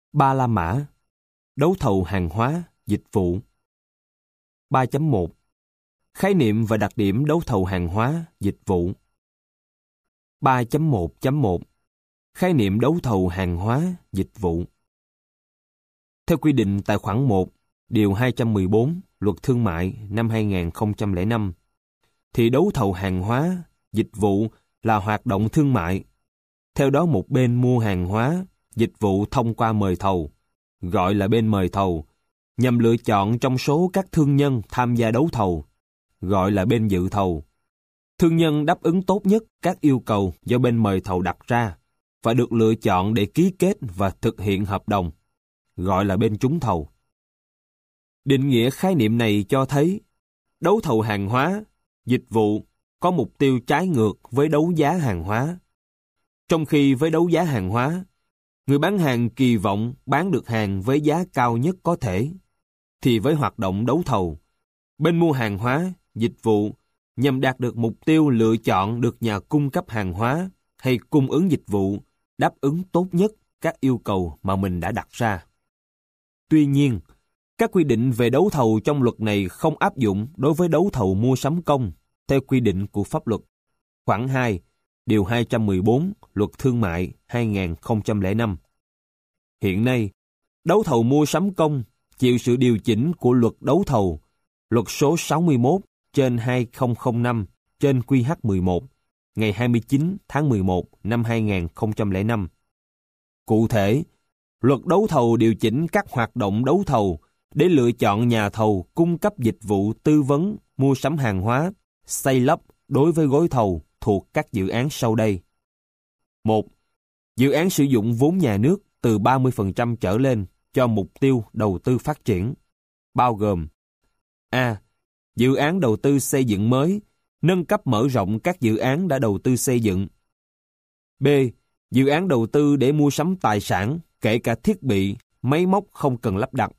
Ba la mã, đấu thầu hàng hóa, dịch vụ. 3.1 Khái niệm và đặc điểm đấu thầu hàng hóa, dịch vụ. 3.1.1 Khái niệm đấu thầu hàng hóa, dịch vụ. Theo quy định tại khoản 1, điều 214 Luật Thương mại năm 2005, thì đấu thầu hàng hóa, dịch vụ là hoạt động thương mại. Theo đó, một bên mua hàng hóa, dịch vụ thông qua mời thầu, gọi là bên mời thầu, nhằm lựa chọn trong số các thương nhân tham gia đấu thầu, gọi là bên dự thầu. Thương nhân đáp ứng tốt nhất các yêu cầu do bên mời thầu đặt ra và được lựa chọn để ký kết và thực hiện hợp đồng, gọi là bên trúng thầu. Định nghĩa khái niệm này cho thấy đấu thầu hàng hóa, dịch vụ có mục tiêu trái ngược với đấu giá hàng hóa. Trong khi với đấu giá hàng hóa, người bán hàng kỳ vọng bán được hàng với giá cao nhất có thể, thì với hoạt động đấu thầu, bên mua hàng hóa, dịch vụ nhằm đạt được mục tiêu lựa chọn được nhà cung cấp hàng hóa hay cung ứng dịch vụ đáp ứng tốt nhất các yêu cầu mà mình đã đặt ra. Tuy nhiên, các quy định về đấu thầu trong luật này không áp dụng đối với đấu thầu mua sắm công theo quy định của pháp luật. Khoản 2, điều 214 Luật Thương mại 2005. Hiện nay, đấu thầu mua sắm công chịu sự điều chỉnh của Luật Đấu thầu, Luật số 61/2005 trên QH11 ngày 29 tháng 11 năm 2005. Cụ thể, Luật Đấu thầu điều chỉnh các hoạt động đấu thầu để lựa chọn nhà thầu cung cấp dịch vụ tư vấn, mua sắm hàng hóa, xây lắp đối với gói thầu thuộc các dự án sau đây. 1. Dự án sử dụng vốn nhà nước từ 30% trở lên cho mục tiêu đầu tư phát triển, bao gồm: A. Dự án đầu tư xây dựng mới, nâng cấp mở rộng các dự án đã đầu tư xây dựng. B. Dự án đầu tư để mua sắm tài sản, kể cả thiết bị, máy móc không cần lắp đặt.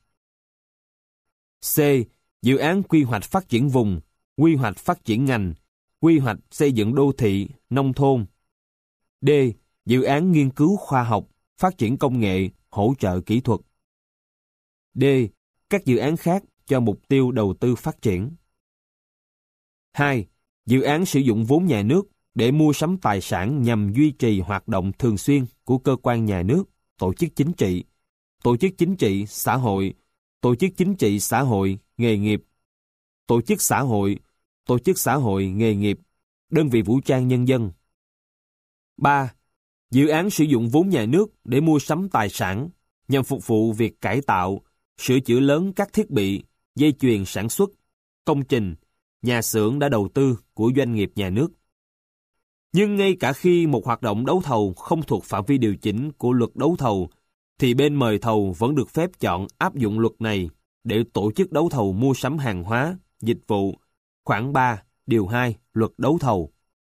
C. Dự án quy hoạch phát triển vùng, quy hoạch phát triển ngành, quy hoạch xây dựng đô thị, nông thôn. D. Dự án nghiên cứu khoa học, phát triển công nghệ, hỗ trợ kỹ thuật. D. Các dự án khác cho mục tiêu đầu tư phát triển. 2. Dự án sử dụng vốn nhà nước để mua sắm tài sản nhằm duy trì hoạt động thường xuyên của cơ quan nhà nước, tổ chức chính trị, xã hội, tổ chức chính trị xã hội, nghề nghiệp, tổ chức xã hội, nghề nghiệp, đơn vị vũ trang nhân dân. 3. Dự án sử dụng vốn nhà nước để mua sắm tài sản nhằm phục vụ việc cải tạo, sửa chữa lớn các thiết bị, dây chuyền sản xuất, công trình, nhà xưởng đã đầu tư của doanh nghiệp nhà nước. Nhưng ngay cả khi một hoạt động đấu thầu không thuộc phạm vi điều chỉnh của Luật Đấu thầu, thì bên mời thầu vẫn được phép chọn áp dụng luật này để tổ chức đấu thầu mua sắm hàng hóa, dịch vụ, khoản 3, điều 2 Luật Đấu thầu.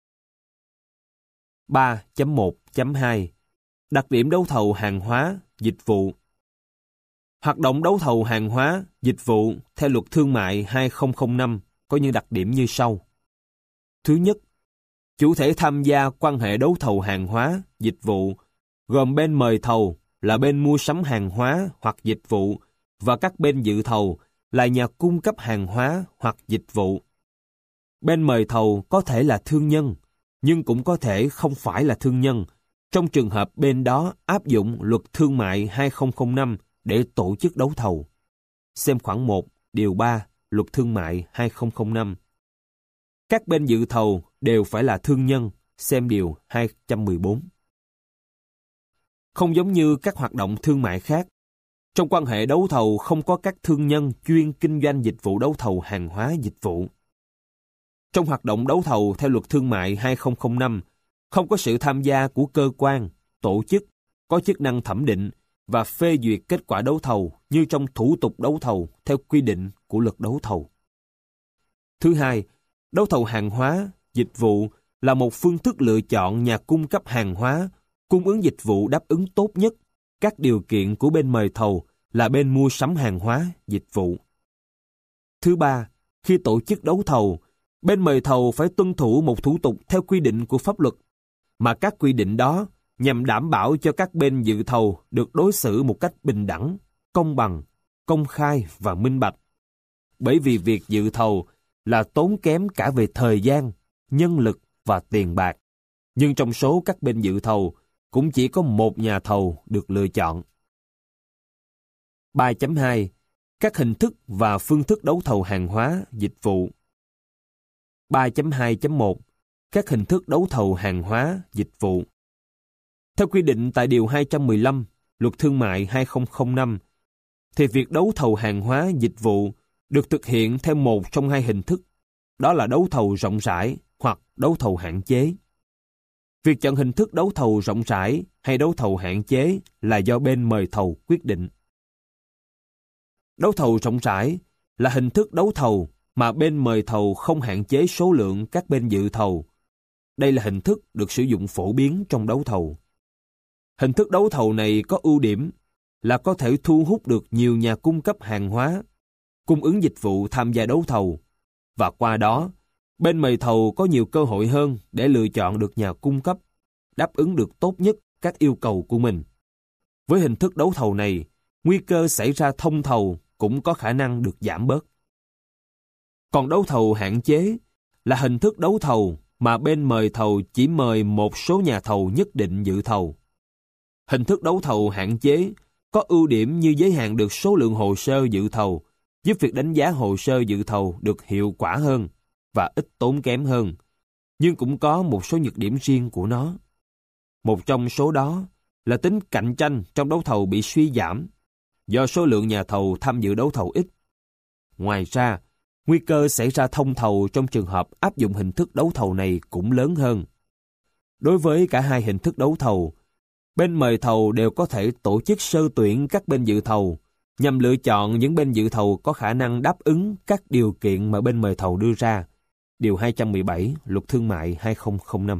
3.1.2 Đặc điểm đấu thầu hàng hóa, dịch vụ. Hoạt động đấu thầu hàng hóa, dịch vụ theo Luật Thương mại 2005 có những đặc điểm như sau. Thứ nhất, chủ thể tham gia quan hệ đấu thầu hàng hóa, dịch vụ gồm bên mời thầu là bên mua sắm hàng hóa hoặc dịch vụ và các bên dự thầu là nhà cung cấp hàng hóa hoặc dịch vụ. Bên mời thầu có thể là thương nhân, nhưng cũng có thể không phải là thương nhân, trong trường hợp bên đó áp dụng Luật Thương mại 2005 để tổ chức đấu thầu. Xem khoản 1, điều 3, Luật Thương mại 2005. Các bên dự thầu đều phải là thương nhân, xem điều 214. Không giống như các hoạt động thương mại khác, trong quan hệ đấu thầu không có các thương nhân chuyên kinh doanh dịch vụ đấu thầu hàng hóa dịch vụ. Trong hoạt động đấu thầu theo Luật Thương mại 2005, không có sự tham gia của cơ quan, tổ chức có chức năng thẩm định và phê duyệt kết quả đấu thầu như trong thủ tục đấu thầu theo quy định của Luật Đấu thầu. Thứ hai, đấu thầu hàng hóa, dịch vụ là một phương thức lựa chọn nhà cung cấp hàng hóa, cung ứng dịch vụ đáp ứng tốt nhất các điều kiện của bên mời thầu là bên mua sắm hàng hóa, dịch vụ. Thứ ba, khi tổ chức đấu thầu, bên mời thầu phải tuân thủ một thủ tục theo quy định của pháp luật, mà các quy định đó nhằm đảm bảo cho các bên dự thầu được đối xử một cách bình đẳng, công bằng, công khai và minh bạch. Bởi vì việc dự thầu là tốn kém cả về thời gian, nhân lực và tiền bạc. Nhưng trong số các bên dự thầu, cũng chỉ có một nhà thầu được lựa chọn. 3.2. Các hình thức và phương thức đấu thầu hàng hóa, dịch vụ. 3.2.1. Các hình thức đấu thầu hàng hóa, dịch vụ. Theo quy định tại Điều 215, Luật Thương mại 2005, thì việc đấu thầu hàng hóa, dịch vụ được thực hiện theo một trong hai hình thức, đó là đấu thầu rộng rãi hoặc đấu thầu hạn chế. Việc chọn hình thức đấu thầu rộng rãi hay đấu thầu hạn chế là do bên mời thầu quyết định. Đấu thầu rộng rãi là hình thức đấu thầu mà bên mời thầu không hạn chế số lượng các bên dự thầu. Đây là hình thức được sử dụng phổ biến trong đấu thầu. Hình thức đấu thầu này có ưu điểm là có thể thu hút được nhiều nhà cung cấp hàng hóa, cung ứng dịch vụ tham gia đấu thầu, và qua đó, bên mời thầu có nhiều cơ hội hơn để lựa chọn được nhà cung cấp, đáp ứng được tốt nhất các yêu cầu của mình. Với hình thức đấu thầu này, nguy cơ xảy ra thông thầu cũng có khả năng được giảm bớt. Còn đấu thầu hạn chế là hình thức đấu thầu mà bên mời thầu chỉ mời một số nhà thầu nhất định dự thầu. Hình thức đấu thầu hạn chế có ưu điểm như giới hạn được số lượng hồ sơ dự thầu, giúp việc đánh giá hồ sơ dự thầu được hiệu quả hơn và ít tốn kém hơn, nhưng cũng có một số nhược điểm riêng của nó. Một trong số đó là tính cạnh tranh trong đấu thầu bị suy giảm do số lượng nhà thầu tham dự đấu thầu ít. Ngoài ra, nguy cơ xảy ra thông thầu trong trường hợp áp dụng hình thức đấu thầu này cũng lớn hơn. Đối với cả hai hình thức đấu thầu, bên mời thầu đều có thể tổ chức sơ tuyển các bên dự thầu nhằm lựa chọn những bên dự thầu có khả năng đáp ứng các điều kiện mà bên mời thầu đưa ra. Điều 217 Luật Thương mại 2005.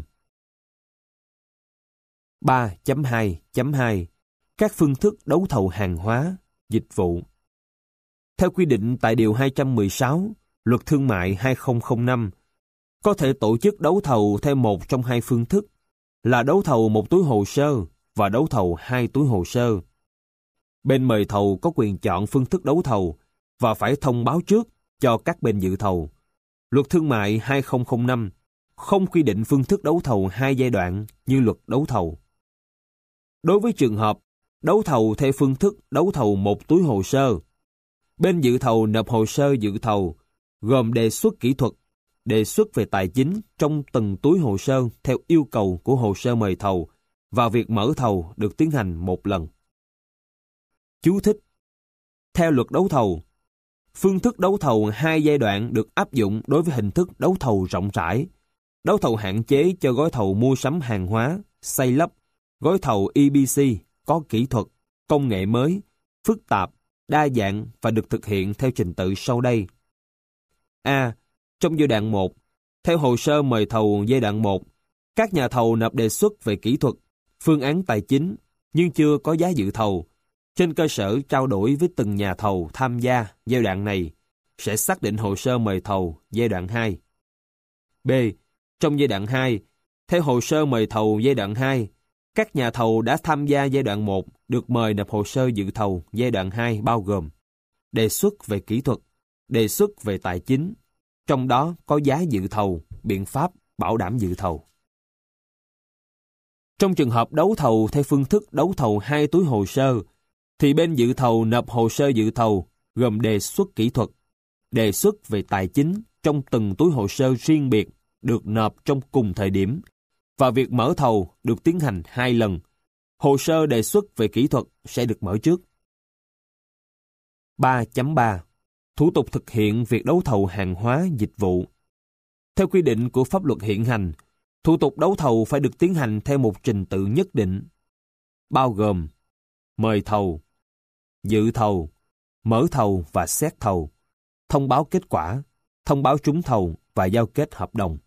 3.2.2 Các phương thức đấu thầu hàng hóa, dịch vụ. Theo quy định tại Điều 216 Luật Thương mại 2005, có thể tổ chức đấu thầu theo một trong hai phương thức là đấu thầu một túi hồ sơ và đấu thầu hai túi hồ sơ. Bên mời thầu có quyền chọn phương thức đấu thầu và phải thông báo trước cho các bên dự thầu. Luật Thương mại 2005 không quy định phương thức đấu thầu hai giai đoạn như luật đấu thầu. Đối với trường hợp đấu thầu theo phương thức đấu thầu một túi hồ sơ, bên dự thầu nộp hồ sơ dự thầu gồm đề xuất kỹ thuật, đề xuất về tài chính trong từng túi hồ sơ theo yêu cầu của hồ sơ mời thầu, và việc mở thầu được tiến hành một lần. Chú thích: Theo luật đấu thầu, phương thức đấu thầu hai giai đoạn được áp dụng đối với hình thức đấu thầu rộng rãi, đấu thầu hạn chế cho gói thầu mua sắm hàng hóa, xây lắp, gói thầu EPC có kỹ thuật, công nghệ mới, phức tạp, đa dạng và được thực hiện theo trình tự sau đây. A. Trong giai đoạn 1, theo hồ sơ mời thầu giai đoạn 1, các nhà thầu nộp đề xuất về kỹ thuật, phương án tài chính nhưng chưa có giá dự thầu. Trên cơ sở trao đổi với từng nhà thầu tham gia giai đoạn này, sẽ xác định hồ sơ mời thầu giai đoạn 2. B. Trong giai đoạn 2, theo hồ sơ mời thầu giai đoạn 2, các nhà thầu đã tham gia giai đoạn 1 được mời nộp hồ sơ dự thầu giai đoạn 2 bao gồm đề xuất về kỹ thuật, đề xuất về tài chính, trong đó có giá dự thầu, biện pháp bảo đảm dự thầu. Trong trường hợp đấu thầu theo phương thức đấu thầu hai túi hồ sơ, thì bên dự thầu nộp hồ sơ dự thầu gồm đề xuất kỹ thuật, đề xuất về tài chính trong từng túi hồ sơ riêng biệt được nộp trong cùng thời điểm, và việc mở thầu được tiến hành 2 lần. Hồ sơ đề xuất về kỹ thuật sẽ được mở trước. 3.3 Thủ tục thực hiện việc đấu thầu hàng hóa, dịch vụ. Theo quy định của pháp luật hiện hành, thủ tục đấu thầu phải được tiến hành theo một trình tự nhất định, bao gồm mời thầu, dự thầu, mở thầu và xét thầu, thông báo kết quả, thông báo trúng thầu và giao kết hợp đồng.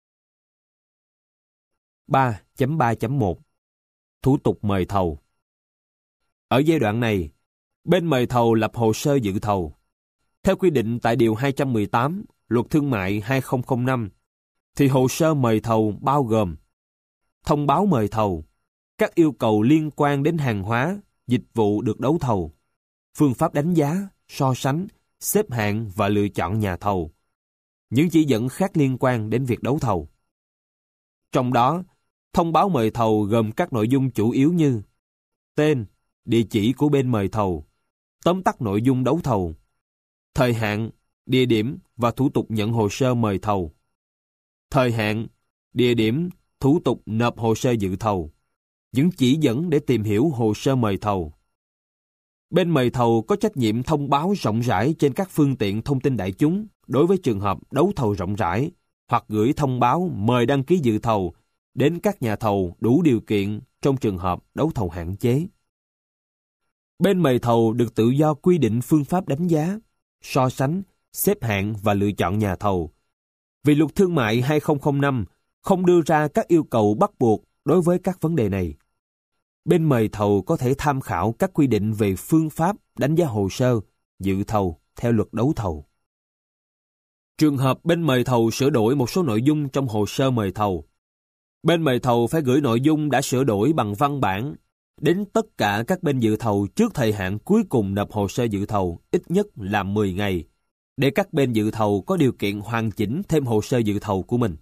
3.3.1 Thủ tục mời thầu. Ở giai đoạn này, bên mời thầu lập hồ sơ dự thầu. Theo quy định tại Điều 218 Luật Thương mại 2005, thì hồ sơ mời thầu bao gồm thông báo mời thầu, các yêu cầu liên quan đến hàng hóa, dịch vụ được đấu thầu, phương pháp đánh giá, so sánh, xếp hạng và lựa chọn nhà thầu, những chỉ dẫn khác liên quan đến việc đấu thầu. Trong đó, thông báo mời thầu gồm các nội dung chủ yếu như tên, địa chỉ của bên mời thầu, tóm tắt nội dung đấu thầu, thời hạn, địa điểm và thủ tục nhận hồ sơ mời thầu, thời hạn, địa điểm, thủ tục nộp hồ sơ dự thầu, những chỉ dẫn để tìm hiểu hồ sơ mời thầu. Bên mời thầu có trách nhiệm thông báo rộng rãi trên các phương tiện thông tin đại chúng đối với trường hợp đấu thầu rộng rãi, hoặc gửi thông báo mời đăng ký dự thầu đến các nhà thầu đủ điều kiện trong trường hợp đấu thầu hạn chế. Bên mời thầu được tự do quy định phương pháp đánh giá, so sánh, xếp hạng và lựa chọn nhà thầu. Vì Luật Thương mại 2005 không đưa ra các yêu cầu bắt buộc đối với các vấn đề này. Bên mời thầu có thể tham khảo các quy định về phương pháp đánh giá hồ sơ, dự thầu theo Luật đấu thầu. Trường hợp bên mời thầu sửa đổi một số nội dung trong hồ sơ mời thầu, bên mời thầu phải gửi nội dung đã sửa đổi bằng văn bản đến tất cả các bên dự thầu trước thời hạn cuối cùng nộp hồ sơ dự thầu ít nhất là 10 ngày, để các bên dự thầu có điều kiện hoàn chỉnh thêm hồ sơ dự thầu của mình.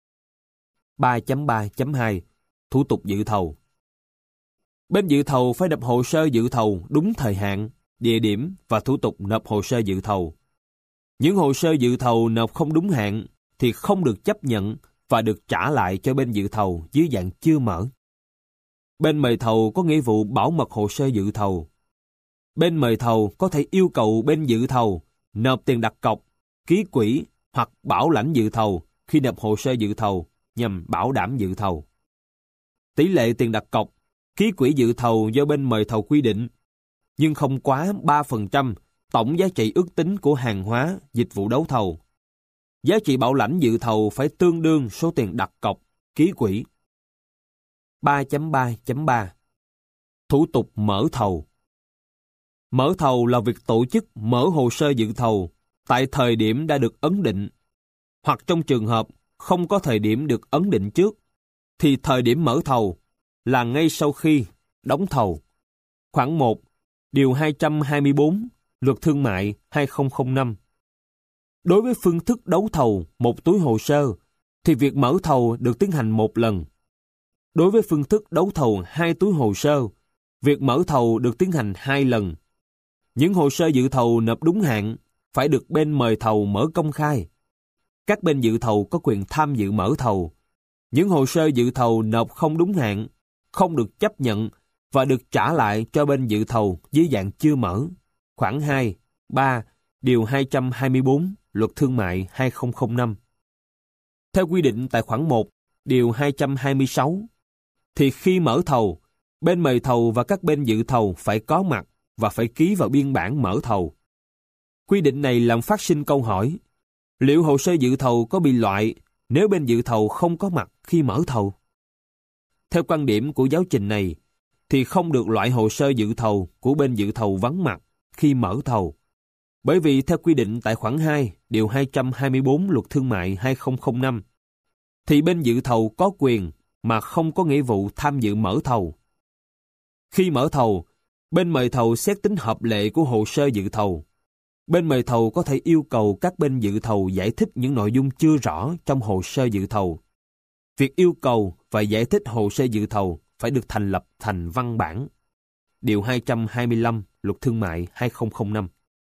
3.3.2 Thủ tục dự thầu. Bên dự thầu phải nộp hồ sơ dự thầu đúng thời hạn, địa điểm và thủ tục nộp hồ sơ dự thầu. Những hồ sơ dự thầu nộp không đúng hạn thì không được chấp nhận và được trả lại cho bên dự thầu dưới dạng chưa mở. Bên mời thầu có nghĩa vụ bảo mật hồ sơ dự thầu. Bên mời thầu có thể yêu cầu bên dự thầu nộp tiền đặt cọc, ký quỹ hoặc bảo lãnh dự thầu khi nộp hồ sơ dự thầu nhằm bảo đảm dự thầu. Tỷ lệ tiền đặt cọc, ký quỹ dự thầu do bên mời thầu quy định, nhưng không quá 3% tổng giá trị ước tính của hàng hóa, dịch vụ đấu thầu. Giá trị bảo lãnh dự thầu phải tương đương số tiền đặt cọc, ký quỹ. 3.3.3 Thủ tục mở thầu. Mở thầu là việc tổ chức mở hồ sơ dự thầu tại thời điểm đã được ấn định, hoặc trong trường hợp không có thời điểm được ấn định trước, thì thời điểm mở thầu là ngay sau khi đóng thầu. Khoản 1, Điều 224, Luật Thương mại 2005. Đối với phương thức đấu thầu một túi hồ sơ, thì việc mở thầu được tiến hành một lần. Đối với phương thức đấu thầu 2 túi hồ sơ, việc mở thầu được tiến hành 2 lần. Những hồ sơ dự thầu nộp đúng hạn phải được bên mời thầu mở công khai. Các bên dự thầu có quyền tham dự mở thầu. Những hồ sơ dự thầu nộp không đúng hạn không được chấp nhận và được trả lại cho bên dự thầu dưới dạng chưa mở. Khoản 2, 3, Điều 224, Luật Thương mại 2005. Theo quy định tại khoản 1, Điều 226, thì khi mở thầu, bên mời thầu và các bên dự thầu phải có mặt và phải ký vào biên bản mở thầu. Quy định này làm phát sinh câu hỏi, liệu hồ sơ dự thầu có bị loại nếu bên dự thầu không có mặt khi mở thầu? Theo quan điểm của giáo trình này, thì không được loại hồ sơ dự thầu của bên dự thầu vắng mặt khi mở thầu. Bởi vì theo quy định tại khoản 2, Điều 224 Luật Thương mại 2005, thì bên dự thầu có quyền mà không có nghĩa vụ tham dự mở thầu. Khi mở thầu, bên mời thầu xét tính hợp lệ của hồ sơ dự thầu. Bên mời thầu có thể yêu cầu các bên dự thầu giải thích những nội dung chưa rõ trong hồ sơ dự thầu. Việc yêu cầu và giải thích hồ sơ dự thầu phải được thành lập thành văn bản. Điều 225 Luật Thương mại 2005.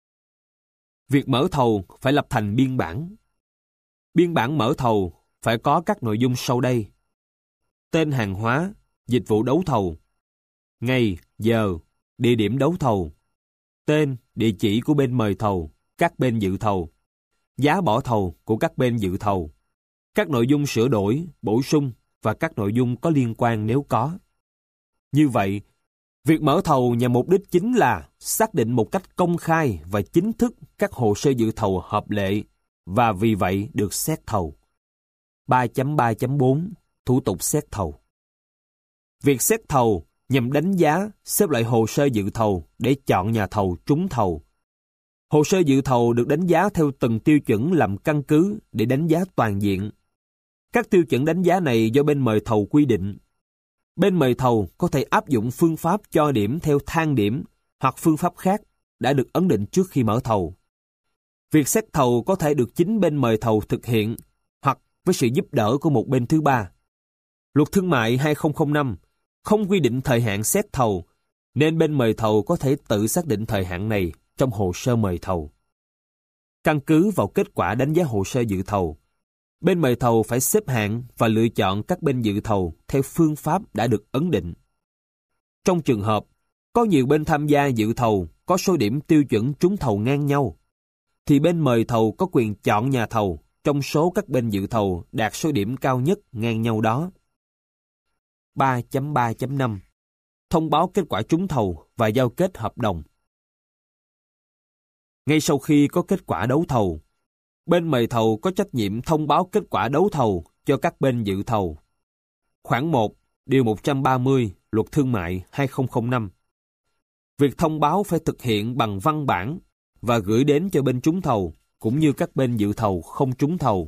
Việc mở thầu phải lập thành biên bản. Biên bản mở thầu phải có các nội dung sau đây: tên hàng hóa, dịch vụ đấu thầu, ngày, giờ, địa điểm đấu thầu, tên, địa chỉ của bên mời thầu, các bên dự thầu, giá bỏ thầu của các bên dự thầu, các nội dung sửa đổi, bổ sung và các nội dung có liên quan nếu có. Như vậy, việc mở thầu nhằm mục đích chính là xác định một cách công khai và chính thức các hồ sơ dự thầu hợp lệ và vì vậy được xét thầu. 3.3.4 Thủ tục xét thầu. Việc xét thầu nhằm đánh giá, xếp loại hồ sơ dự thầu để chọn nhà thầu trúng thầu. Hồ sơ dự thầu được đánh giá theo từng tiêu chuẩn làm căn cứ để đánh giá toàn diện. Các tiêu chuẩn đánh giá này do bên mời thầu quy định. bên mời thầu có thể áp dụng phương pháp cho điểm theo thang điểm hoặc phương pháp khác đã được ấn định trước khi mở thầu. Việc xét thầu có thể được chính bên mời thầu thực hiện hoặc với sự giúp đỡ của một bên thứ ba. Luật Thương mại 2005 không quy định thời hạn xét thầu, nên bên mời thầu có thể tự xác định thời hạn này trong hồ sơ mời thầu. Căn cứ vào kết quả đánh giá hồ sơ dự thầu, bên mời thầu phải xếp hạng và lựa chọn các bên dự thầu theo phương pháp đã được ấn định. Trong trường hợp có nhiều bên tham gia dự thầu có số điểm tiêu chuẩn trúng thầu ngang nhau, thì bên mời thầu có quyền chọn nhà thầu trong số các bên dự thầu đạt số điểm cao nhất ngang nhau đó. 3.3.5 Thông báo kết quả trúng thầu và giao kết hợp đồng. Ngay sau khi có kết quả đấu thầu, bên mời thầu có trách nhiệm thông báo kết quả đấu thầu cho các bên dự thầu. Khoản 1, Điều 130 Luật Thương mại 2005. Việc thông báo phải thực hiện bằng văn bản và gửi đến cho bên trúng thầu cũng như các bên dự thầu không trúng thầu.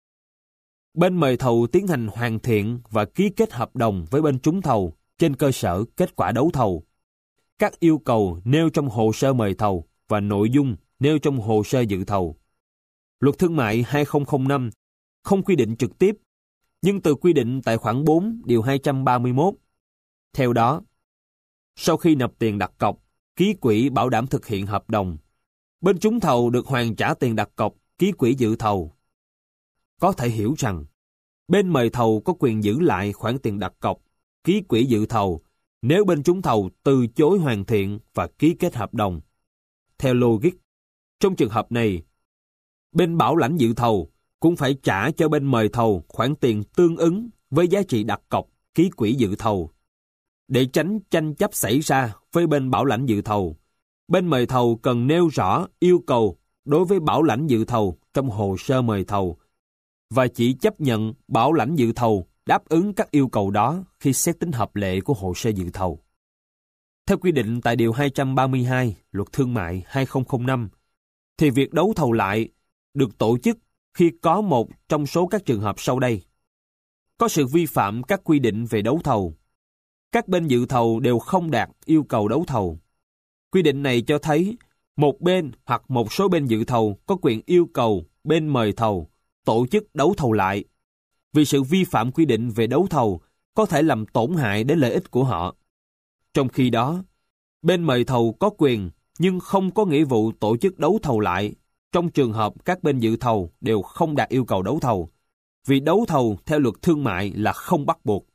Bên mời thầu tiến hành hoàn thiện và ký kết hợp đồng với bên trúng thầu trên cơ sở kết quả đấu thầu. Các yêu cầu nêu trong hồ sơ mời thầu và nội dung nêu trong hồ sơ dự thầu. Luật Thương mại 2005 không quy định trực tiếp, nhưng từ quy định tại khoản 4 điều 231. Theo đó, sau khi nộp tiền đặt cọc, ký quỹ bảo đảm thực hiện hợp đồng, bên trúng thầu được hoàn trả tiền đặt cọc, ký quỹ dự thầu. Có thể hiểu rằng, bên mời thầu có quyền giữ lại khoản tiền đặt cọc, ký quỹ dự thầu nếu bên trúng thầu từ chối hoàn thiện và ký kết hợp đồng. Theo logic, trong trường hợp này, bên bảo lãnh dự thầu cũng phải trả cho bên mời thầu khoản tiền tương ứng với giá trị đặt cọc, ký quỹ dự thầu. Để tránh tranh chấp xảy ra với bên bảo lãnh dự thầu, bên mời thầu cần nêu rõ yêu cầu đối với bảo lãnh dự thầu trong hồ sơ mời thầu và chỉ chấp nhận bảo lãnh dự thầu đáp ứng các yêu cầu đó khi xét tính hợp lệ của hồ sơ dự thầu. Theo quy định tại Điều 232 Luật Thương mại 2005, thì việc đấu thầu lại được tổ chức khi có một trong số các trường hợp sau đây. Có sự vi phạm các quy định về đấu thầu. Các bên dự thầu đều không đạt yêu cầu đấu thầu. Quy định này cho thấy một bên hoặc một số bên dự thầu có quyền yêu cầu bên mời thầu tổ chức đấu thầu lại, vì sự vi phạm quy định về đấu thầu có thể làm tổn hại đến lợi ích của họ. Trong khi đó, bên mời thầu có quyền nhưng không có nghĩa vụ tổ chức đấu thầu lại trong trường hợp các bên dự thầu đều không đạt yêu cầu đấu thầu, vì đấu thầu theo luật thương mại là không bắt buộc.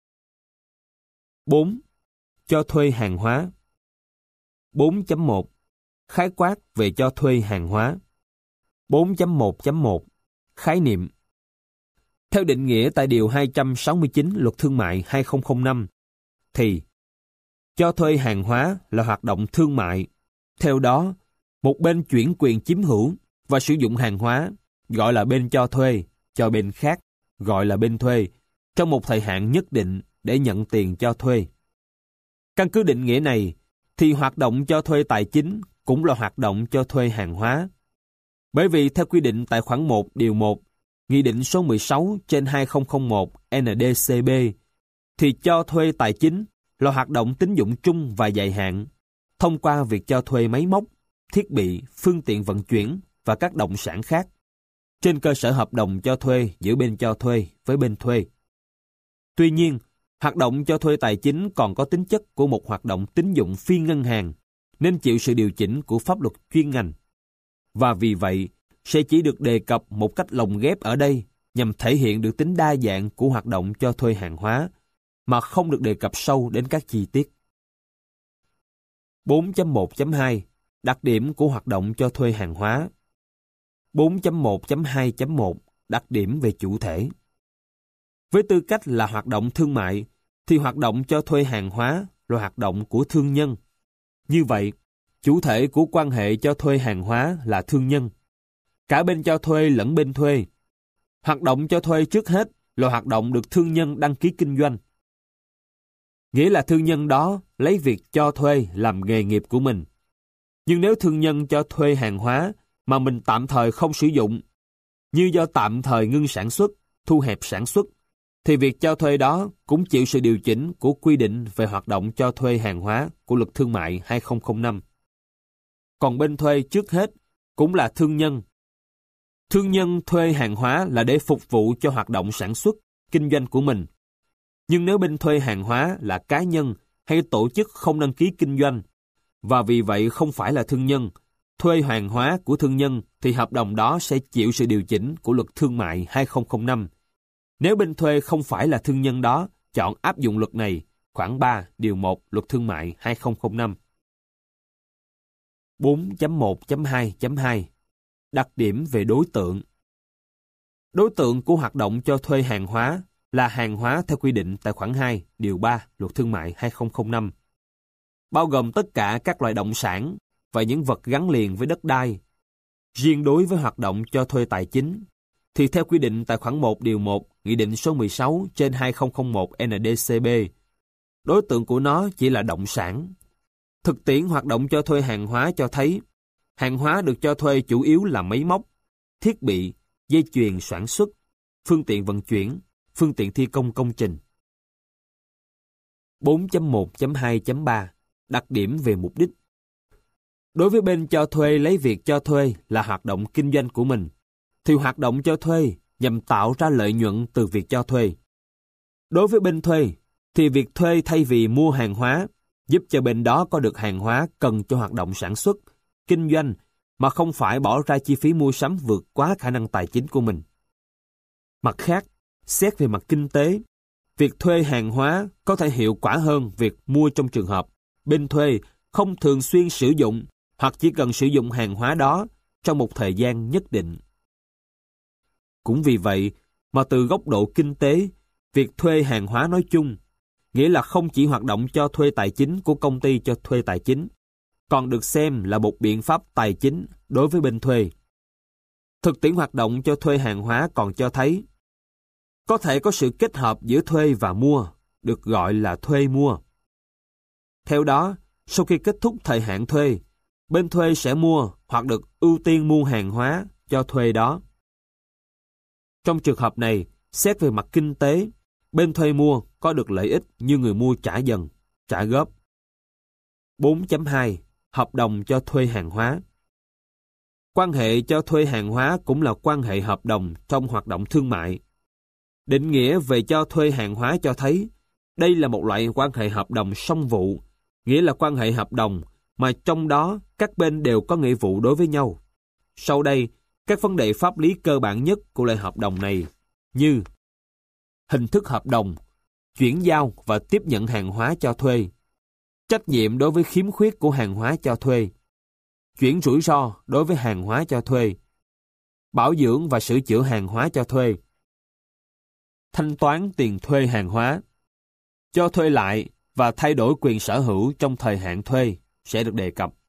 4. Cho thuê hàng hóa. 4.1 Khái quát về cho thuê hàng hóa. 4.1.1 Khái niệm. Theo định nghĩa tại Điều 269 Luật Thương mại 2005, thì cho thuê hàng hóa là hoạt động thương mại. Theo đó, một bên chuyển quyền chiếm hữu và sử dụng hàng hóa, gọi là bên cho thuê, cho bên khác, gọi là bên thuê, trong một thời hạn nhất định để nhận tiền cho thuê. Căn cứ định nghĩa này, thì hoạt động cho thuê tài chính cũng là hoạt động cho thuê hàng hóa. Bởi vì theo quy định tại khoản 1 điều 1, Nghị định số 16/2001 NDCB, thì cho thuê tài chính là hoạt động tín dụng chung và dài hạn, thông qua việc cho thuê máy móc, thiết bị, phương tiện vận chuyển và các động sản khác, trên cơ sở hợp đồng cho thuê giữa bên cho thuê với bên thuê. Tuy nhiên, hoạt động cho thuê tài chính còn có tính chất của một hoạt động tín dụng phi ngân hàng, nên chịu sự điều chỉnh của pháp luật chuyên ngành. Và vì vậy, sẽ chỉ được đề cập một cách lồng ghép ở đây nhằm thể hiện được tính đa dạng của hoạt động cho thuê hàng hóa, mà không được đề cập sâu đến các chi tiết. 4.1.2 Đặc điểm của hoạt động cho thuê hàng hóa. 4.1.2.1 Đặc điểm về chủ thể. Với tư cách là hoạt động thương mại, thì hoạt động cho thuê hàng hóa là hoạt động của thương nhân. Như vậy, chủ thể của quan hệ cho thuê hàng hóa là thương nhân, cả bên cho thuê lẫn bên thuê. Hoạt động cho thuê trước hết là hoạt động được thương nhân đăng ký kinh doanh. Nghĩa là thương nhân đó lấy việc cho thuê làm nghề nghiệp của mình. Nhưng nếu thương nhân cho thuê hàng hóa mà mình tạm thời không sử dụng, như do tạm thời ngưng sản xuất, thu hẹp sản xuất, thì việc cho thuê đó cũng chịu sự điều chỉnh của quy định về hoạt động cho thuê hàng hóa của Luật Thương mại 2005. Còn bên thuê trước hết cũng là thương nhân. Thương nhân thuê hàng hóa là để phục vụ cho hoạt động sản xuất, kinh doanh của mình. Nhưng nếu bên thuê hàng hóa là cá nhân hay tổ chức không đăng ký kinh doanh, và vì vậy không phải là thương nhân, thuê hàng hóa của thương nhân thì hợp đồng đó sẽ chịu sự điều chỉnh của Luật Thương mại 2005. Nếu bên thuê không phải là thương nhân đó, chọn áp dụng luật này, khoản 3, điều 1 Luật Thương mại 2005. 4.1.2.2 Đặc điểm về đối tượng. Đối tượng của hoạt động cho thuê hàng hóa là hàng hóa theo quy định tại khoản 2, điều 3 Luật Thương mại 2005, bao gồm tất cả các loại động sản và những vật gắn liền với đất đai. Riêng đối với hoạt động cho thuê tài chính, thì theo quy định tại khoản 1 điều 1 Nghị định số 16/2001 NDCB, đối tượng của nó chỉ là động sản. Thực tiễn hoạt động cho thuê hàng hóa cho thấy, hàng hóa được cho thuê chủ yếu là máy móc, thiết bị, dây chuyền sản xuất, phương tiện vận chuyển, phương tiện thi công công trình. 4.1.2.3 Đặc điểm về mục đích. Đối với bên cho thuê lấy việc cho thuê là hoạt động kinh doanh của mình, thì hoạt động cho thuê nhằm tạo ra lợi nhuận từ việc cho thuê. Đối với bên thuê, thì việc thuê thay vì mua hàng hóa, giúp cho bên đó có được hàng hóa cần cho hoạt động sản xuất, kinh doanh, mà không phải bỏ ra chi phí mua sắm vượt quá khả năng tài chính của mình. Mặt khác, xét về mặt kinh tế, việc thuê hàng hóa có thể hiệu quả hơn việc mua trong trường hợp bên thuê không thường xuyên sử dụng hoặc chỉ cần sử dụng hàng hóa đó trong một thời gian nhất định. Cũng vì vậy mà từ góc độ kinh tế, việc thuê hàng hóa nói chung, nghĩa là không chỉ hoạt động cho thuê tài chính của công ty cho thuê tài chính, còn được xem là một biện pháp tài chính đối với bên thuê. Thực tiễn hoạt động cho thuê hàng hóa còn cho thấy, có thể có sự kết hợp giữa thuê và mua, được gọi là thuê mua. Theo đó, sau khi kết thúc thời hạn thuê, bên thuê sẽ mua hoặc được ưu tiên mua hàng hóa cho thuê đó. Trong trường hợp này, xét về mặt kinh tế, bên thuê mua có được lợi ích như người mua trả dần, trả góp. 4.2 Hợp đồng cho thuê hàng hóa. Quan hệ cho thuê hàng hóa cũng là quan hệ hợp đồng trong hoạt động thương mại. Định nghĩa về cho thuê hàng hóa cho thấy, đây là một loại quan hệ hợp đồng song vụ, nghĩa là quan hệ hợp đồng mà trong đó các bên đều có nghĩa vụ đối với nhau. Sau đây, các vấn đề pháp lý cơ bản nhất của loại hợp đồng này như hình thức hợp đồng, chuyển giao và tiếp nhận hàng hóa cho thuê, trách nhiệm đối với khiếm khuyết của hàng hóa cho thuê, chuyển rủi ro đối với hàng hóa cho thuê, bảo dưỡng và sửa chữa hàng hóa cho thuê, thanh toán tiền thuê hàng hóa, cho thuê lại và thay đổi quyền sở hữu trong thời hạn thuê sẽ được đề cập.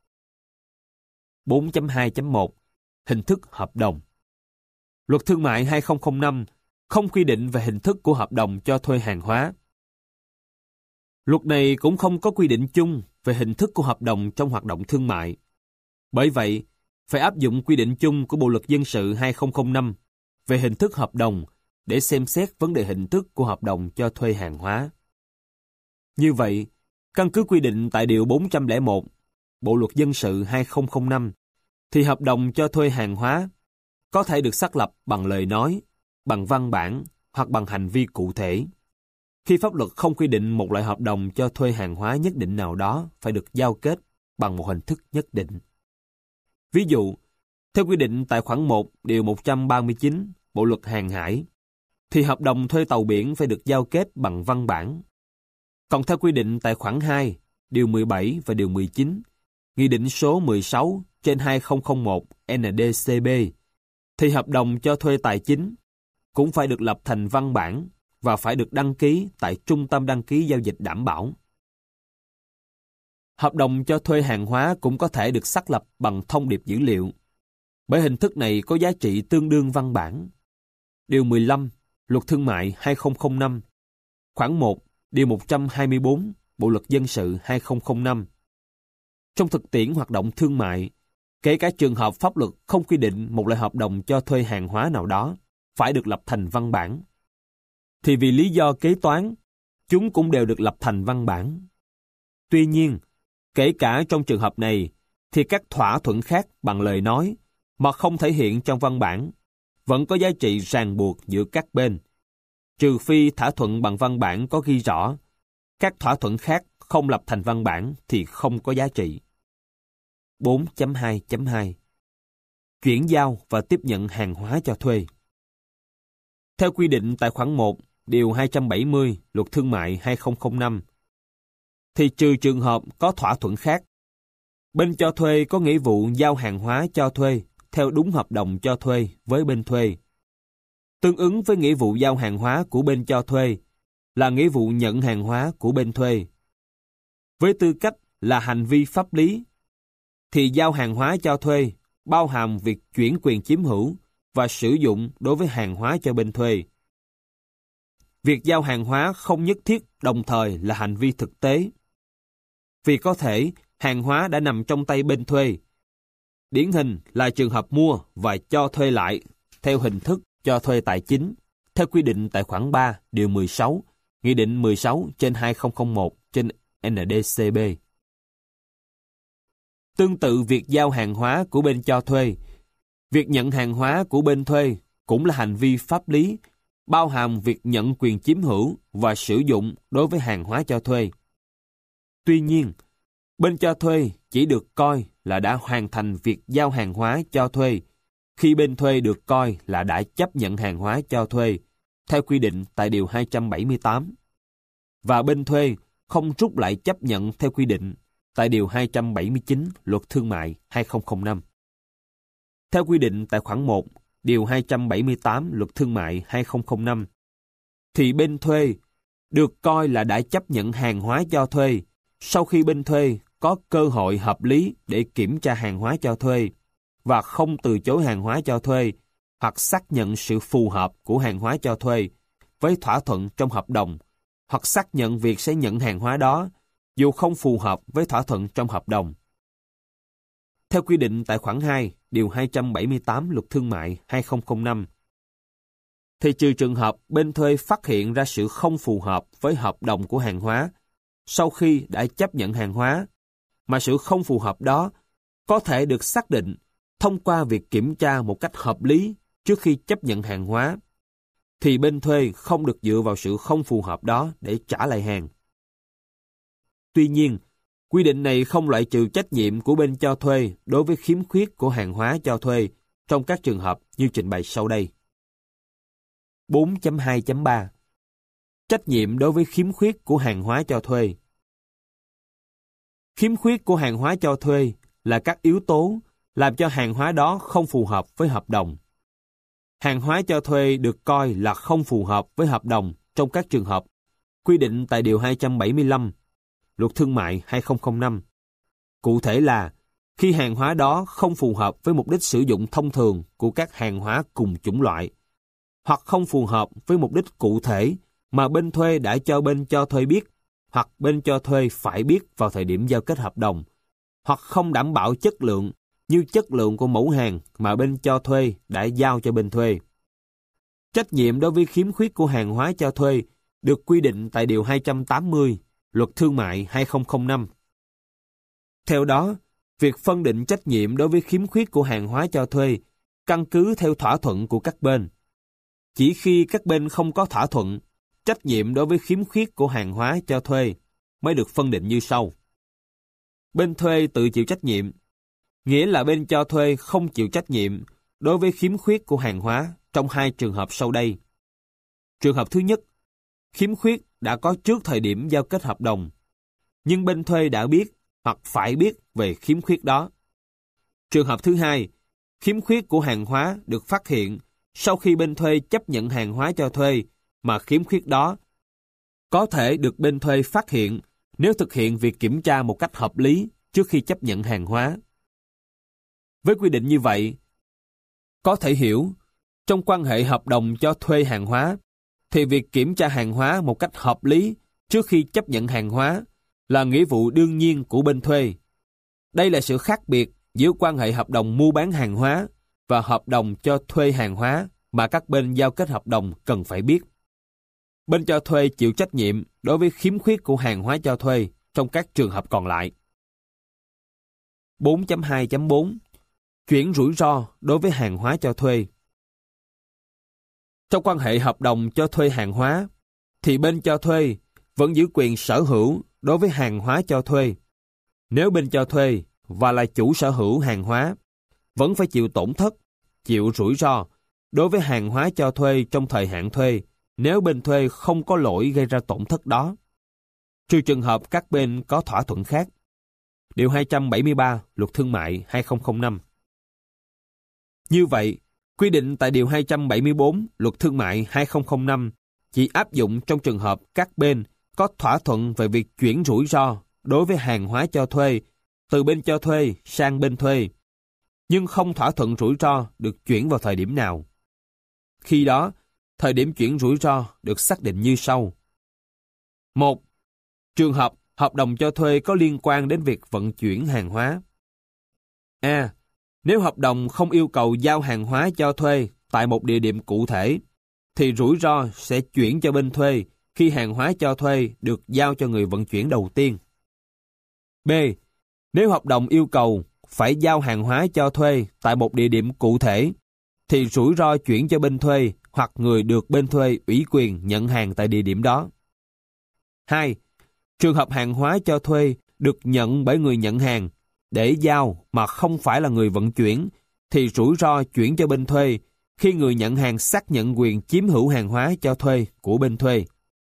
4.2.1 Hình thức hợp đồng. Luật Thương mại 2005 không quy định về hình thức của hợp đồng cho thuê hàng hóa. Luật này cũng không có quy định chung về hình thức của hợp đồng trong hoạt động thương mại. Bởi vậy, phải áp dụng quy định chung của Bộ Luật Dân sự 2005 về hình thức hợp đồng để xem xét vấn đề hình thức của hợp đồng cho thuê hàng hóa. Như vậy, căn cứ quy định tại Điều 401 Bộ Luật Dân sự 2005, thì hợp đồng cho thuê hàng hóa có thể được xác lập bằng lời nói, bằng văn bản hoặc bằng hành vi cụ thể. Khi pháp luật không quy định một loại hợp đồng cho thuê hàng hóa nhất định nào đó phải được giao kết bằng một hình thức nhất định. Ví dụ, theo quy định tại khoản 1 điều 139 Bộ Luật Hàng hải, thì hợp đồng thuê tàu biển phải được giao kết bằng văn bản. Còn theo quy định tại khoản 2 điều 17 và điều 19 Nghị định số 16/2001 NDCB, thì hợp đồng cho thuê tài chính cũng phải được lập thành văn bản và phải được đăng ký tại Trung tâm Đăng ký Giao dịch Đảm bảo. Hợp đồng cho thuê hàng hóa cũng có thể được xác lập bằng thông điệp dữ liệu, bởi hình thức này có giá trị tương đương văn bản. Điều 15 Luật Thương mại 2005, khoản 1 điều 124 Bộ Luật Dân sự 2005. Trong thực tiễn hoạt động thương mại, kể cả trường hợp pháp luật không quy định một loại hợp đồng cho thuê hàng hóa nào đó phải được lập thành văn bản. thì vì lý do kế toán, chúng cũng đều được lập thành văn bản. Tuy nhiên, kể cả trong trường hợp này, thì các thỏa thuận khác bằng lời nói mà không thể hiện trong văn bản vẫn có giá trị ràng buộc giữa các bên, trừ phi thỏa thuận bằng văn bản có ghi rõ các thỏa thuận khác không lập thành văn bản thì không có giá trị. 4.2.2 Chuyển giao và tiếp nhận hàng hóa cho thuê. Theo quy định tại khoản 1, điều 270 Luật Thương mại 2005, thì trừ trường hợp có thỏa thuận khác, bên cho thuê có nghĩa vụ giao hàng hóa cho thuê theo đúng hợp đồng cho thuê với bên thuê. Tương ứng với nghĩa vụ giao hàng hóa của bên cho thuê là nghĩa vụ nhận hàng hóa của bên thuê. Với tư cách là hành vi pháp lý, thì giao hàng hóa cho thuê bao hàm việc chuyển quyền chiếm hữu và sử dụng đối với hàng hóa cho bên thuê. Việc giao hàng hóa không nhất thiết đồng thời là hành vi thực tế, vì có thể hàng hóa đã nằm trong tay bên thuê. Điển hình là trường hợp mua và cho thuê lại theo hình thức cho thuê tài chính, theo quy định tại khoản 3, điều 16, Nghị định 16/2001/ND-CB. Tương tự việc giao hàng hóa của bên cho thuê, việc nhận hàng hóa của bên thuê cũng là hành vi pháp lý, bao hàm việc nhận quyền chiếm hữu và sử dụng đối với hàng hóa cho thuê. Tuy nhiên, bên cho thuê chỉ được coi là đã hoàn thành việc giao hàng hóa cho thuê khi bên thuê được coi là đã chấp nhận hàng hóa cho thuê theo quy định tại điều 278, và bên thuê không rút lại chấp nhận theo quy định tại điều 279 Luật Thương mại 2005. Theo quy định tại khoản 1, điều 278 Luật Thương mại 2005, thì bên thuê được coi là đã chấp nhận hàng hóa cho thuê sau khi bên thuê có cơ hội hợp lý để kiểm tra hàng hóa cho thuê và không từ chối hàng hóa cho thuê hoặc xác nhận sự phù hợp của hàng hóa cho thuê với thỏa thuận trong hợp đồng, hoặc xác nhận việc sẽ nhận hàng hóa đó dù không phù hợp với thỏa thuận trong hợp đồng. Theo quy định tại khoản 2, điều 278 Luật Thương mại 2005, thì trừ trường hợp bên thuê phát hiện ra sự không phù hợp với hợp đồng của hàng hóa sau khi đã chấp nhận hàng hóa, mà sự không phù hợp đó có thể được xác định thông qua việc kiểm tra một cách hợp lý trước khi chấp nhận hàng hóa, thì bên thuê không được dựa vào sự không phù hợp đó để trả lại hàng. Tuy nhiên, quy định này không loại trừ trách nhiệm của bên cho thuê đối với khiếm khuyết của hàng hóa cho thuê trong các trường hợp như trình bày sau đây. 4.2.3 Trách nhiệm đối với khiếm khuyết của hàng hóa cho thuê. Khiếm khuyết của hàng hóa cho thuê là các yếu tố làm cho hàng hóa đó không phù hợp với hợp đồng. Hàng hóa cho thuê được coi là không phù hợp với hợp đồng trong các trường hợp quy định tại điều 275 Luật Thương mại 2005. Cụ thể là khi hàng hóa đó không phù hợp với mục đích sử dụng thông thường của các hàng hóa cùng chủng loại, hoặc không phù hợp với mục đích cụ thể mà bên thuê đã cho bên cho thuê biết, hoặc bên cho thuê phải biết vào thời điểm giao kết hợp đồng, hoặc không đảm bảo chất lượng như chất lượng của mẫu hàng mà bên cho thuê đã giao cho bên thuê. Trách nhiệm đối với khiếm khuyết của hàng hóa cho thuê được quy định tại điều 280 Luật Thương mại 2005. Theo đó, việc phân định trách nhiệm đối với khiếm khuyết của hàng hóa cho thuê căn cứ theo thỏa thuận của các bên. Chỉ khi các bên không có thỏa thuận, trách nhiệm đối với khiếm khuyết của hàng hóa cho thuê mới được phân định như sau. Bên thuê tự chịu trách nhiệm, nghĩa là bên cho thuê không chịu trách nhiệm đối với khiếm khuyết của hàng hóa trong hai trường hợp sau đây. Trường hợp thứ nhất, khiếm khuyết đã có trước thời điểm giao kết hợp đồng, nhưng bên thuê đã biết hoặc phải biết về khiếm khuyết đó. Trường hợp thứ hai, khiếm khuyết của hàng hóa được phát hiện sau khi bên thuê chấp nhận hàng hóa cho thuê, mà khiếm khuyết đó có thể được bên thuê phát hiện nếu thực hiện việc kiểm tra một cách hợp lý trước khi chấp nhận hàng hóa. Với quy định như vậy, có thể hiểu, trong quan hệ hợp đồng cho thuê hàng hóa, thì việc kiểm tra hàng hóa một cách hợp lý trước khi chấp nhận hàng hóa là nghĩa vụ đương nhiên của bên thuê. Đây là sự khác biệt giữa quan hệ hợp đồng mua bán hàng hóa và hợp đồng cho thuê hàng hóa mà các bên giao kết hợp đồng cần phải biết. Bên cho thuê chịu trách nhiệm đối với khiếm khuyết của hàng hóa cho thuê trong các trường hợp còn lại. 4.2.4 Chuyển rủi ro đối với hàng hóa cho thuê. Trong quan hệ hợp đồng cho thuê hàng hóa, thì bên cho thuê vẫn giữ quyền sở hữu đối với hàng hóa cho thuê. Nếu bên cho thuê và là chủ sở hữu hàng hóa, vẫn phải chịu tổn thất, chịu rủi ro đối với hàng hóa cho thuê trong thời hạn thuê nếu bên thuê không có lỗi gây ra tổn thất đó, trừ trường hợp các bên có thỏa thuận khác. Điều 273 Luật Thương mại 2005. Như vậy, quy định tại Điều 274 Luật Thương mại 2005 chỉ áp dụng trong trường hợp các bên có thỏa thuận về việc chuyển rủi ro đối với hàng hóa cho thuê từ bên cho thuê sang bên thuê, nhưng không thỏa thuận rủi ro được chuyển vào thời điểm nào. Khi đó, thời điểm chuyển rủi ro được xác định như sau. 1. Trường hợp hợp đồng cho thuê có liên quan đến việc vận chuyển hàng hóa. A. Nếu hợp đồng không yêu cầu giao hàng hóa cho thuê tại một địa điểm cụ thể, thì rủi ro sẽ chuyển cho bên thuê khi hàng hóa cho thuê được giao cho người vận chuyển đầu tiên. B. Nếu hợp đồng yêu cầu phải giao hàng hóa cho thuê tại một địa điểm cụ thể, thì rủi ro chuyển cho bên thuê hoặc người được bên thuê ủy quyền nhận hàng tại địa điểm đó. 2. Trường hợp hàng hóa cho thuê được nhận bởi người nhận hàng để giao mà không phải là người vận chuyển, thì rủi ro chuyển cho bên thuê khi người nhận hàng xác nhận quyền chiếm hữu hàng hóa cho thuê của bên thuê.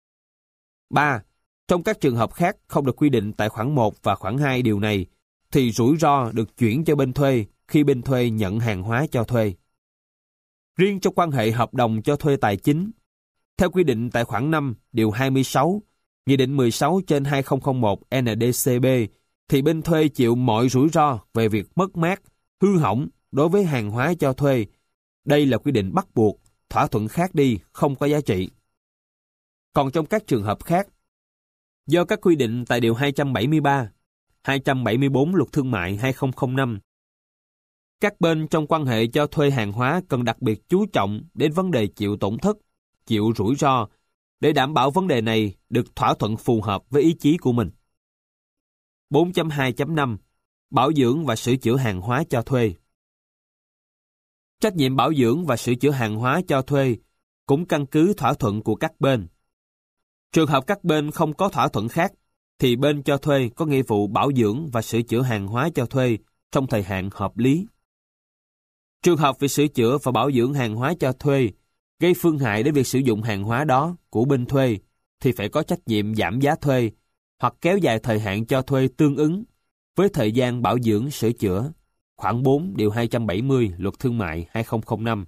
3. Trong các trường hợp khác không được quy định tại khoản 1 và khoản 2 điều này, thì rủi ro được chuyển cho bên thuê khi bên thuê nhận hàng hóa cho thuê. Riêng trong quan hệ hợp đồng cho thuê tài chính, theo quy định tại khoản 5 điều 26, Nghị định 16/2001 NDCB, thì bên thuê chịu mọi rủi ro về việc mất mát, hư hỏng đối với hàng hóa cho thuê. Đây là quy định bắt buộc, thỏa thuận khác đi không có giá trị. Còn trong các trường hợp khác, do các quy định tại Điều 273, 274 Luật Thương mại 2005, các bên trong quan hệ cho thuê hàng hóa cần đặc biệt chú trọng đến vấn đề chịu tổn thất, chịu rủi ro, để đảm bảo vấn đề này được thỏa thuận phù hợp với ý chí của mình. 4.2.5 Bảo dưỡng và sửa chữa hàng hóa cho thuê. Trách nhiệm bảo dưỡng và sửa chữa hàng hóa cho thuê cũng căn cứ thỏa thuận của các bên. Trường hợp các bên không có thỏa thuận khác, thì bên cho thuê có nghĩa vụ bảo dưỡng và sửa chữa hàng hóa cho thuê trong thời hạn hợp lý. Trường hợp việc sửa chữa và bảo dưỡng hàng hóa cho thuê gây phương hại đến việc sử dụng hàng hóa đó của bên thuê, thì phải có trách nhiệm giảm giá thuê hoặc kéo dài thời hạn cho thuê tương ứng với thời gian bảo dưỡng sửa chữa. Khoản 4 điều 270 Luật Thương mại 2005.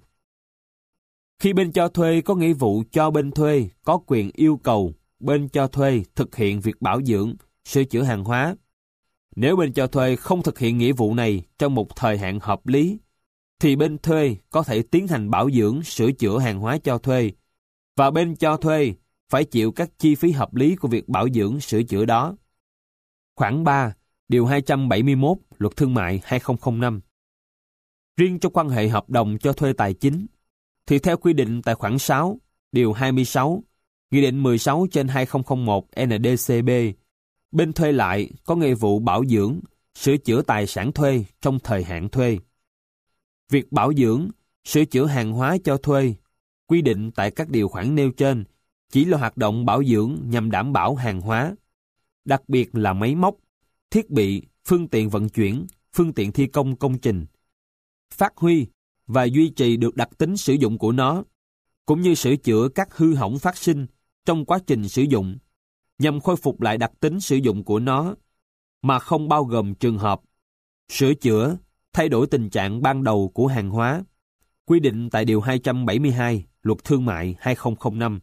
Khi bên cho thuê có nghĩa vụ cho bên thuê có quyền yêu cầu bên cho thuê thực hiện việc bảo dưỡng, sửa chữa hàng hóa. Nếu bên cho thuê không thực hiện nghĩa vụ này trong một thời hạn hợp lý, thì bên thuê có thể tiến hành bảo dưỡng, sửa chữa hàng hóa cho thuê, và bên cho thuê phải chịu các chi phí hợp lý của việc bảo dưỡng, sửa chữa đó. Khoản 3, điều 271 Luật Thương mại 2005. Riêng trong quan hệ hợp đồng cho thuê tài chính, thì theo quy định tại khoản 6, điều 26, Nghị định 16/2001 NDCB, bên thuê lại có nghĩa vụ bảo dưỡng, sửa chữa tài sản thuê trong thời hạn thuê. Việc bảo dưỡng, sửa chữa hàng hóa cho thuê, quy định tại các điều khoản nêu trên, chỉ là hoạt động bảo dưỡng nhằm đảm bảo hàng hóa, đặc biệt là máy móc, thiết bị, phương tiện vận chuyển, phương tiện thi công công trình, phát huy và duy trì được đặc tính sử dụng của nó, cũng như sửa chữa các hư hỏng phát sinh trong quá trình sử dụng, nhằm khôi phục lại đặc tính sử dụng của nó, mà không bao gồm trường hợp sửa chữa, thay đổi tình trạng ban đầu của hàng hóa, quy định tại Điều 272 Luật Thương mại 2005.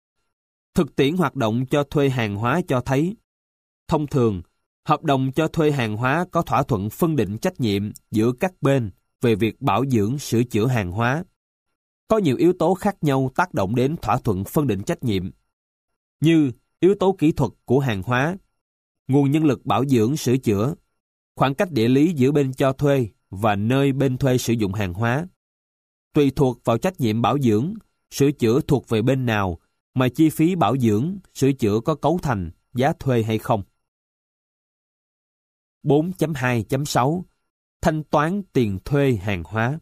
Thực tiễn hoạt động cho thuê hàng hóa cho thấy, thông thường, hợp đồng cho thuê hàng hóa có thỏa thuận phân định trách nhiệm giữa các bên về việc bảo dưỡng, sửa chữa hàng hóa. Có nhiều yếu tố khác nhau tác động đến thỏa thuận phân định trách nhiệm, như yếu tố kỹ thuật của hàng hóa, nguồn nhân lực bảo dưỡng, sửa chữa, khoảng cách địa lý giữa bên cho thuê và nơi bên thuê sử dụng hàng hóa. Tùy thuộc vào trách nhiệm bảo dưỡng, sửa chữa thuộc về bên nào, mà chi phí bảo dưỡng, sửa chữa có cấu thành giá thuê hay không. 4.2.6 Thanh toán tiền thuê hàng hóa.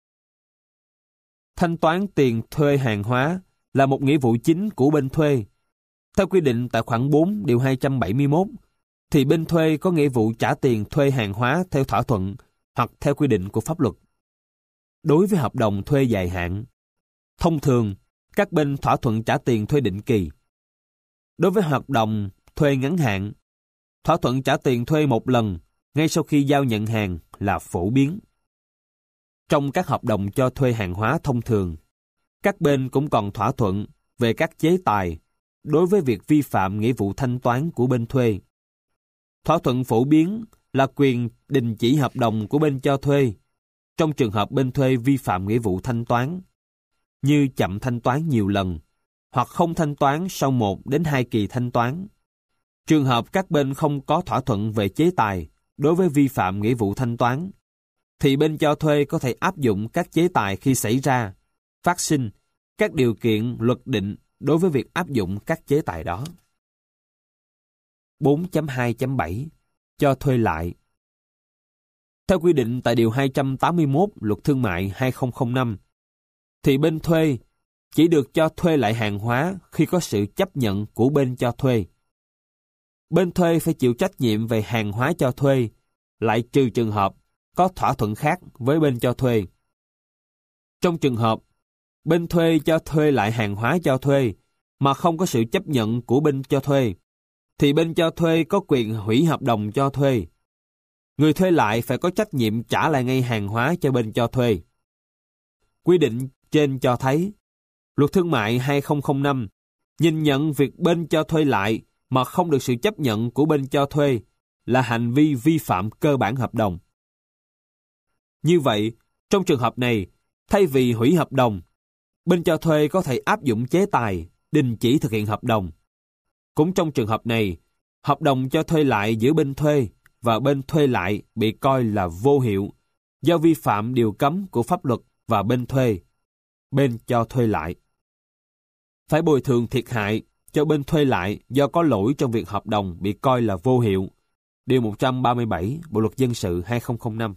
Thanh toán tiền thuê hàng hóa là một nghĩa vụ chính của bên thuê. Theo quy định tại khoản 4 điều 271, thì bên thuê có nghĩa vụ trả tiền thuê hàng hóa theo thỏa thuận hoặc theo quy định của pháp luật. Đối với hợp đồng thuê dài hạn, thông thường các bên thỏa thuận trả tiền thuê định kỳ. Đối với hợp đồng thuê ngắn hạn, thỏa thuận trả tiền thuê một lần ngay sau khi giao nhận hàng là phổ biến. Trong các hợp đồng cho thuê hàng hóa thông thường, các bên cũng còn thỏa thuận về các chế tài đối với việc vi phạm nghĩa vụ thanh toán của bên thuê. Thỏa thuận phổ biến là quyền đình chỉ hợp đồng của bên cho thuê trong trường hợp bên thuê vi phạm nghĩa vụ thanh toán, như chậm thanh toán nhiều lần hoặc không thanh toán sau 1 đến 2 kỳ thanh toán. Trường hợp các bên không có thỏa thuận về chế tài đối với vi phạm nghĩa vụ thanh toán, thì bên cho thuê có thể áp dụng các chế tài khi xảy ra, phát sinh các điều kiện luật định đối với việc áp dụng các chế tài đó. 4.2.7 Cho thuê lại. Theo quy định tại Điều 281 Luật Thương mại 2005, thì bên thuê chỉ được cho thuê lại hàng hóa khi có sự chấp nhận của bên cho thuê. Bên thuê phải chịu trách nhiệm về hàng hóa cho thuê, lại trừ trường hợp có thỏa thuận khác với bên cho thuê. Trong trường hợp bên thuê cho thuê lại hàng hóa cho thuê mà không có sự chấp nhận của bên cho thuê, thì bên cho thuê có quyền hủy hợp đồng cho thuê. Người thuê lại phải có trách nhiệm trả lại ngay hàng hóa cho bên cho thuê. Quy định trên cho thấy, Luật Thương mại 2005 nhìn nhận việc bên cho thuê lại mà không được sự chấp nhận của bên cho thuê là hành vi vi phạm cơ bản hợp đồng. Như vậy, trong trường hợp này, thay vì hủy hợp đồng, bên cho thuê có thể áp dụng chế tài, đình chỉ thực hiện hợp đồng. Cũng trong trường hợp này, hợp đồng cho thuê lại giữa bên thuê và bên thuê lại bị coi là vô hiệu do vi phạm điều cấm của pháp luật và bên thuê. Bên cho thuê lại phải bồi thường thiệt hại cho bên thuê lại do có lỗi trong việc hợp đồng bị coi là vô hiệu. Điều 137 Bộ Luật Dân sự 2005.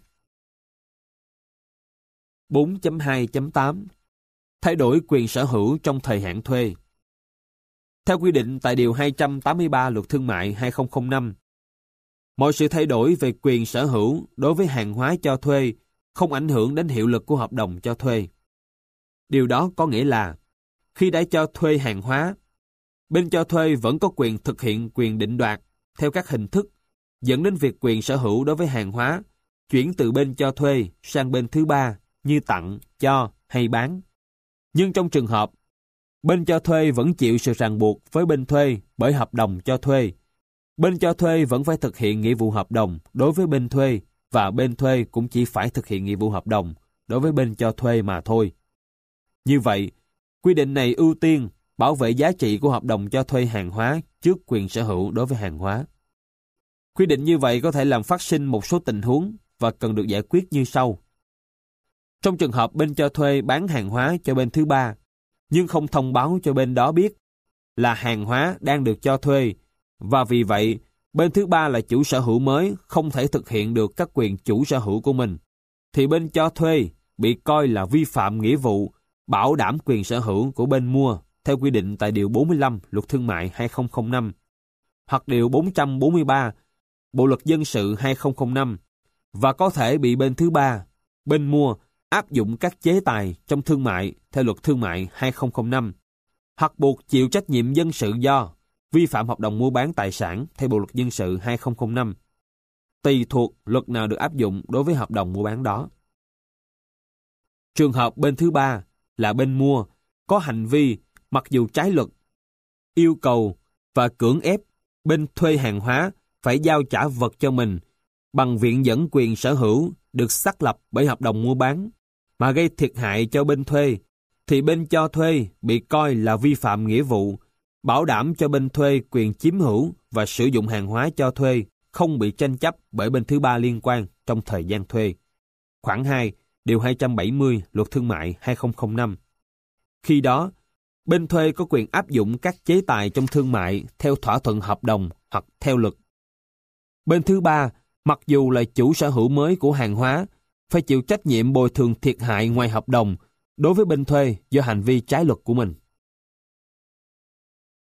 4.2.8 Thay đổi quyền sở hữu trong thời hạn thuê. Theo quy định tại Điều 283 Luật Thương mại 2005, mọi sự thay đổi về quyền sở hữu đối với hàng hóa cho thuê không ảnh hưởng đến hiệu lực của hợp đồng cho thuê. Điều đó có nghĩa là, khi đã cho thuê hàng hóa, bên cho thuê vẫn có quyền thực hiện quyền định đoạt theo các hình thức, dẫn đến việc quyền sở hữu đối với hàng hóa chuyển từ bên cho thuê sang bên thứ ba như tặng, cho hay bán. Nhưng trong trường hợp, bên cho thuê vẫn chịu sự ràng buộc với bên thuê bởi hợp đồng cho thuê, bên cho thuê vẫn phải thực hiện nghĩa vụ hợp đồng đối với bên thuê và bên thuê cũng chỉ phải thực hiện nghĩa vụ hợp đồng đối với bên cho thuê mà thôi. Như vậy, quy định này ưu tiên bảo vệ giá trị của hợp đồng cho thuê hàng hóa trước quyền sở hữu đối với hàng hóa. Quy định như vậy có thể làm phát sinh một số tình huống và cần được giải quyết như sau. Trong trường hợp bên cho thuê bán hàng hóa cho bên thứ ba, nhưng không thông báo cho bên đó biết là hàng hóa đang được cho thuê, và vì vậy bên thứ ba là chủ sở hữu mới không thể thực hiện được các quyền chủ sở hữu của mình, thì bên cho thuê bị coi là vi phạm nghĩa vụ bảo đảm quyền sở hữu của bên mua theo quy định tại Điều 45 Luật Thương mại 2005 hoặc Điều 443 Bộ Luật Dân sự 2005 và có thể bị bên thứ ba, bên mua áp dụng các chế tài trong thương mại theo Luật Thương mại 2005 hoặc buộc chịu trách nhiệm dân sự do vi phạm hợp đồng mua bán tài sản theo Bộ Luật Dân sự 2005, tùy thuộc luật nào được áp dụng đối với hợp đồng mua bán đó. Trường hợp bên thứ ba là bên mua có hành vi mặc dù trái luật, yêu cầu và cưỡng ép bên thuê hàng hóa phải giao trả vật cho mình bằng viện dẫn quyền sở hữu được xác lập bởi hợp đồng mua bán mà gây thiệt hại cho bên thuê, thì bên cho thuê bị coi là vi phạm nghĩa vụ bảo đảm cho bên thuê quyền chiếm hữu và sử dụng hàng hóa cho thuê không bị tranh chấp bởi bên thứ ba liên quan trong thời gian thuê. Khoản 2, Điều 270 Luật Thương mại 2005. Khi đó, Bên thuê có quyền áp dụng các chế tài trong thương mại theo thỏa thuận hợp đồng hoặc theo luật. Bên thứ ba, mặc dù là chủ sở hữu mới của hàng hóa, phải chịu trách nhiệm bồi thường thiệt hại ngoài hợp đồng đối với bên thuê do hành vi trái luật của mình.